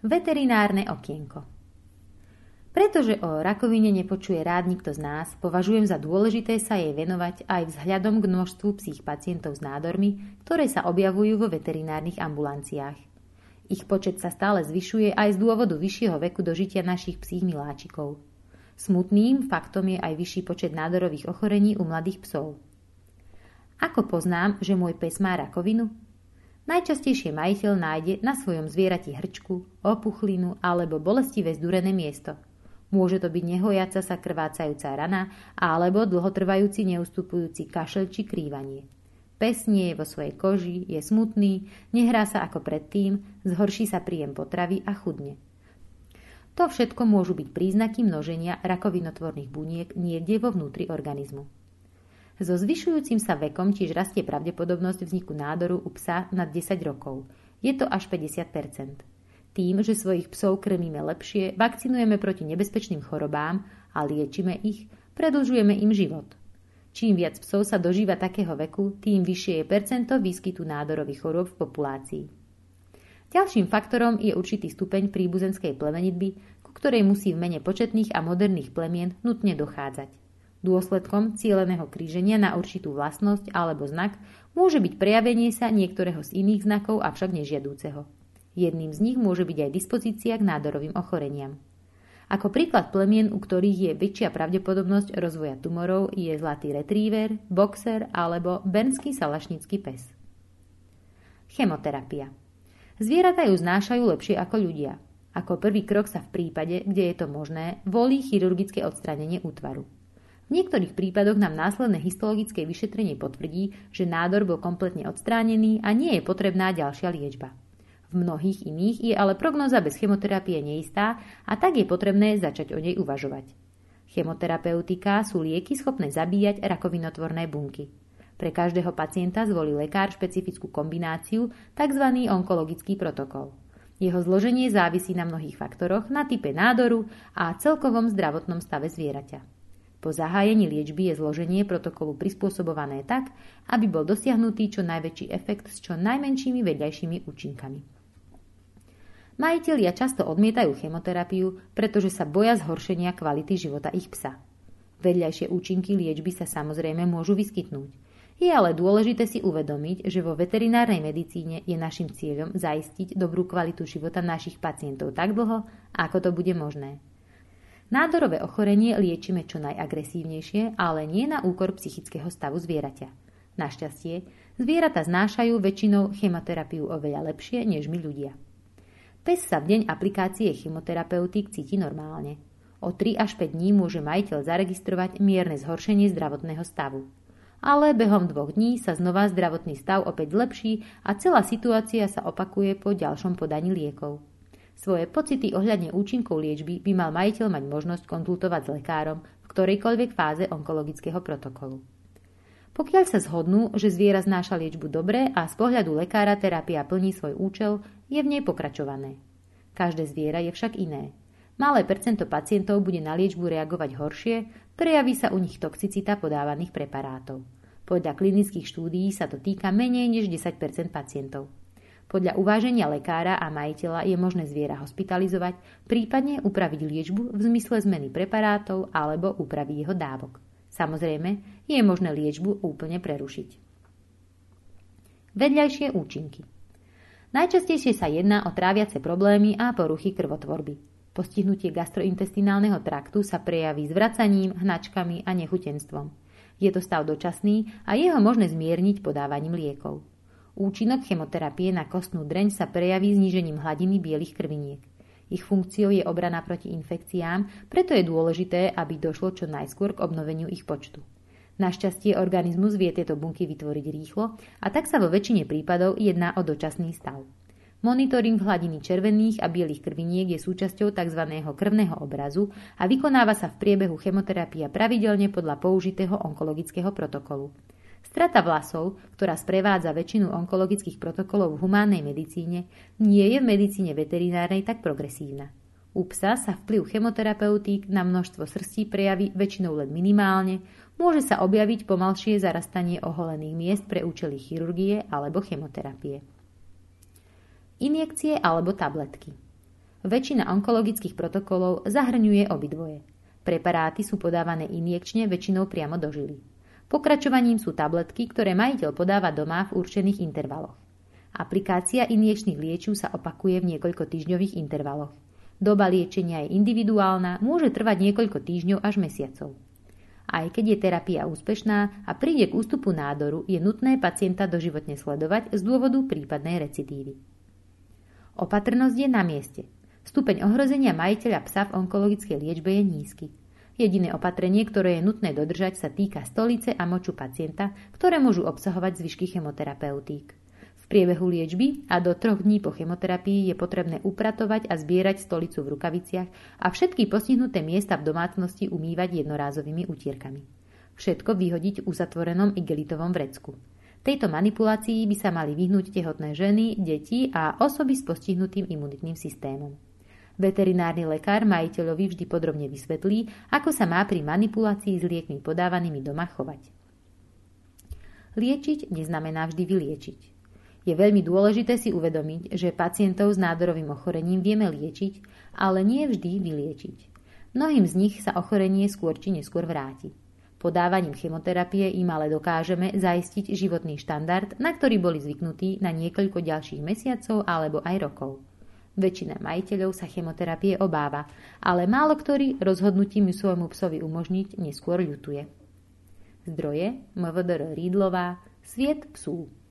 Veterinárne okienko. Pretože o rakovine nepočuje rád nikto z nás, považujem za dôležité sa jej venovať aj vzhľadom k množstvu psích pacientov s nádormi, ktoré sa objavujú vo veterinárnych ambulanciách. Ich počet sa stále zvyšuje aj z dôvodu vyššieho veku dožitia našich psích miláčikov. Smutným faktom je aj vyšší počet nádorových ochorení u mladých psov. Ako poznám, že môj pes má rakovinu? Najčastejšie majiteľ nájde na svojom zvierati hrčku, opuchlinu alebo bolestivé zdúrené miesto. Môže to byť nehojaca sa krvácajúca rana alebo dlhotrvajúci neustupujúci kašľ či krývanie. Pes nie je vo svojej koži, je smutný, nehrá sa ako predtým, zhorší sa príjem potravy a chudne. To všetko môžu byť príznaky množenia rakovinotvorných buniek niekde vo vnútri organizmu. So zvyšujúcim sa vekom tiež rastie pravdepodobnosť vzniku nádoru u psa nad 10 rokov. Je to až 50%. Tým, že svojich psov krmíme lepšie, vakcinujeme proti nebezpečným chorobám a liečíme ich, predĺžujeme im život. Čím viac psov sa dožíva takého veku, tým vyššie je percento výskytu nádorových chorôb v populácii. Ďalším faktorom je určitý stupeň príbuzenskej plemenitby, ku ktorej musí v mene početných a moderných plemien nutne dochádzať. Dôsledkom cieleného kríženia na určitú vlastnosť alebo znak môže byť prejavenie sa niektorého z iných znakov, avšak nežiadúceho. Jedným z nich môže byť aj dispozícia k nádorovým ochoreniam. Ako príklad plemien, u ktorých je väčšia pravdepodobnosť rozvoja tumorov, je zlatý retriever, boxer alebo bernský salašnický pes. Chemoterapia. Zvieratá ju znášajú lepšie ako ľudia. Ako prvý krok sa v prípade, kde je to možné, volí chirurgické odstránenie útvaru. V niektorých prípadoch nám následné histologické vyšetrenie potvrdí, že nádor bol kompletne odstránený a nie je potrebná ďalšia liečba. V mnohých iných je ale prognóza bez chemoterapie neistá a tak je potrebné začať o nej uvažovať. Chemoterapeutika sú lieky schopné zabíjať rakovinotvorné bunky. Pre každého pacienta zvolí lekár špecifickú kombináciu, tzv. Onkologický protokol. Jeho zloženie závisí na mnohých faktoroch, na type nádoru a celkovom zdravotnom stave zvieraťa. Po zahájení liečby je zloženie protokolu prispôsobované tak, aby bol dosiahnutý čo najväčší efekt s čo najmenšími vedľajšími účinkami. Majitelia často odmietajú chemoterapiu, pretože sa boja zhoršenia kvality života ich psa. Vedľajšie účinky liečby sa samozrejme môžu vyskytnúť. Je ale dôležité si uvedomiť, že vo veterinárnej medicíne je našim cieľom zaistiť dobrú kvalitu života našich pacientov tak dlho, ako to bude možné. Nádorové ochorenie liečíme čo najagresívnejšie, ale nie na úkor psychického stavu zvieraťa. Našťastie, zvieratá znášajú väčšinou chemoterapiu oveľa lepšie než my ľudia. Pes sa v deň aplikácie chemoterapeutík cíti normálne. O 3 až 5 dní môže majiteľ zaregistrovať mierne zhoršenie zdravotného stavu. Ale behom 2 dní sa znova zdravotný stav opäť zlepší a celá situácia sa opakuje po ďalšom podaní liekov. Svoje pocity ohľadne účinkov liečby by mal majiteľ mať možnosť konzultovať s lekárom v ktorejkoľvek fáze onkologického protokolu. Pokiaľ sa zhodnú, že zviera znáša liečbu dobre a z pohľadu lekára terapia plní svoj účel, je v nej pokračované. Každé zviera je však iné. Malé percento pacientov bude na liečbu reagovať horšie, prejaví sa u nich toxicita podávaných preparátov. Podľa klinických štúdií sa to týka menej než 10% pacientov. Podľa uváženia lekára a majiteľa je možné zviera hospitalizovať, prípadne upraviť liečbu v zmysle zmeny preparátov alebo úpravy jeho dávok. Samozrejme, je možné liečbu úplne prerušiť. Vedľajšie účinky. Najčastejšie sa jedná o tráviace problémy a poruchy krvotvorby. Postihnutie gastrointestinálneho traktu sa prejaví zvracaním, hnačkami a nechutenstvom. Je to stav dočasný a je ho možné zmierniť podávaním liekov. Účinok chemoterapie na kostnú dreň sa prejaví znížením hladiny bielých krviniek. Ich funkciou je obrana proti infekciám, preto je dôležité, aby došlo čo najskôr k obnoveniu ich počtu. Našťastie organizmus vie tieto bunky vytvoriť rýchlo a tak sa vo väčšine prípadov jedná o dočasný stav. Monitoring hladiny červených a bielých krviniek je súčasťou tzv. Krvného obrazu a vykonáva sa v priebehu chemoterapia pravidelne podľa použitého onkologického protokolu. Strata vlasov, ktorá sprevádza väčšinu onkologických protokolov v humánnej medicíne, nie je v medicíne veterinárnej tak progresívna. U psa sa vplyv chemoterapeutík na množstvo srstí prejaví väčšinou len minimálne, môže sa objaviť pomalšie zarastanie oholených miest pre účely chirurgie alebo chemoterapie. Injekcie alebo tabletky. Väčšina onkologických protokolov zahrňuje obidvoje. Preparáty sú podávané injekčne, väčšinou priamo do žily. Pokračovaním sú tabletky, ktoré majiteľ podáva doma v určených intervaloch. Aplikácia injekčných liečiv sa opakuje v niekoľko týždňových intervaloch. Doba liečenia je individuálna, môže trvať niekoľko týždňov až mesiacov. Aj keď je terapia úspešná a príde k ústupu nádoru, je nutné pacienta doživotne sledovať z dôvodu prípadnej recidívy. Opatrnosť je na mieste. Stupeň ohrozenia majiteľa psa v onkologickej liečbe je nízky. Jediné opatrenie, ktoré je nutné dodržať, sa týka stolice a moču pacienta, ktoré môžu obsahovať zvyšky chemoterapeutík. V priebehu liečby a do 3 dní po chemoterapii je potrebné upratovať a zbierať stolicu v rukaviciach a všetky postihnuté miesta v domácnosti umývať jednorázovými utierkami. Všetko vyhodiť v uzatvorenom igelitovom vrecku. Tejto manipulácii by sa mali vyhnúť tehotné ženy, deti a osoby s postihnutým imunitným systémom. Veterinárny lekár majiteľovi vždy podrobne vysvetlí, ako sa má pri manipulácii s liekmi podávanými doma chovať. Liečiť neznamená vždy vyliečiť. Je veľmi dôležité si uvedomiť, že pacientov s nádorovým ochorením vieme liečiť, ale nie vždy vyliečiť. Mnohým z nich sa ochorenie skôr či neskôr vráti. Podávaním chemoterapie im ale dokážeme zaistiť životný štandard, na ktorý boli zvyknutí na niekoľko ďalších mesiacov alebo aj rokov. Väčšina majiteľov sa chemoterapie obáva, ale málo ktorý rozhodnutím svojmu psovi umožniť neskôr ľutuje. Zdroje MVDR Rídlová, Sviet psů.